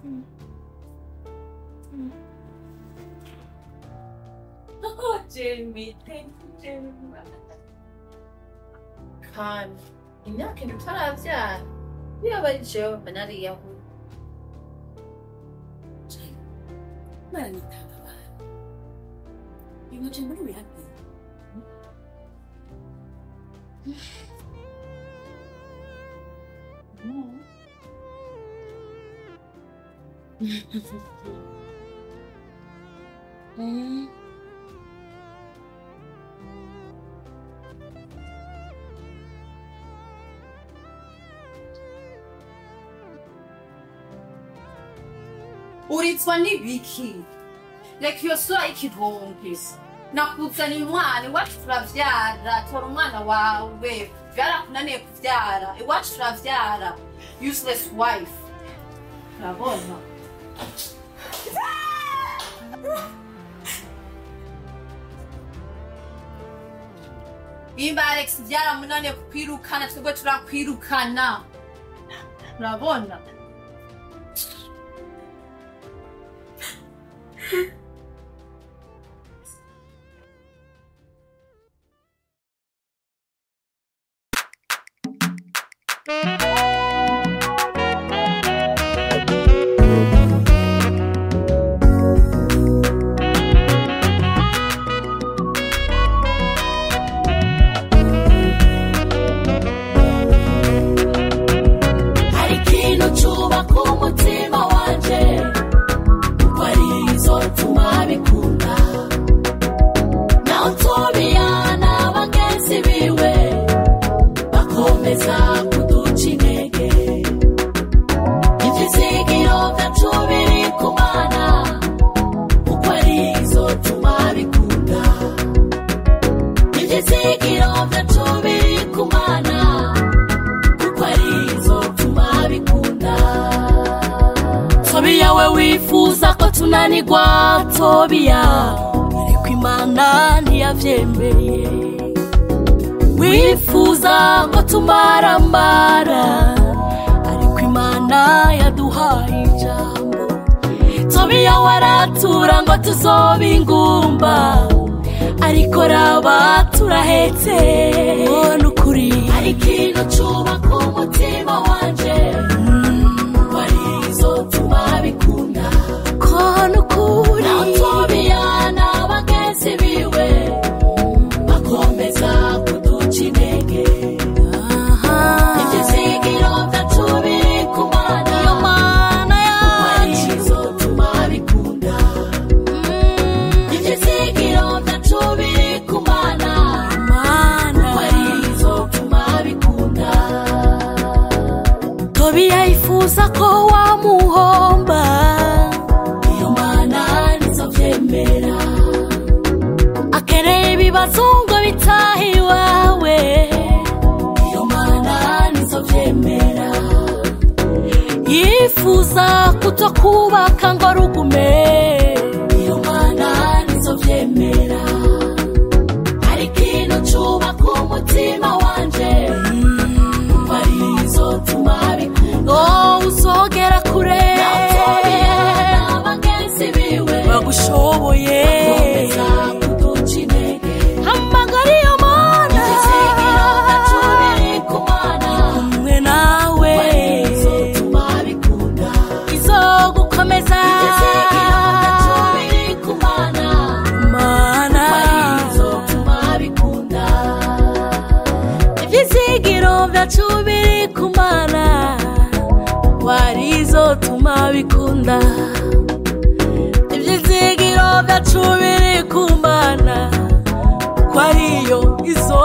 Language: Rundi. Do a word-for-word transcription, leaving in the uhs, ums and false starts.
Oh, Jamie, thank you, Jamie. Kandi imyaka indwi utaravyara yaba ari jewe mba nariyahuye. Mara nitanga abantu ingoje muri wihapi Mm. Uritswa n'ibiki reka iyo sura y'ikivungizi nakuzaniye umwana iwacu turavyara tora umwana wawe byarakunaniye kuvyara iwacu turavyara useless wife urabona Imba Alex byaramunaniye kukwirukana twebwe turakwirukana urabona tunanigwa Tobia ariko Imana ntiyavyemeye wifuza ngo tumarambara ariko Imana yaduhaye ijambo Tobia waratura ngo tuzoba ingumba ariko raba turahetse none ukuri hari ikintu cubaka umutima wanje warizo tumabikunda kono kuri Tobia n'abagenzi biwe bakomeza kuduca intege ivyizigiro vyacu biri ku Mana iyo Mana yacu tumabikunda ivyizigiro vyacu biri ku Mana warizo tumabikunda Tobia yifuza ko wamuhomba akereye ibibazungu bitahi wawe iyo Mana nizovyemera yifuza kutokubaka ngo rugume iyo Mana nizovyemera hari ikintu cubaka umutima wanje warizo tumabikunda oh uzogera kure n'abagenzi biwe bagushoboye Chubiri kumana warizo tumabikunda ivyizigiro vya chubiri kumana kwariyo izo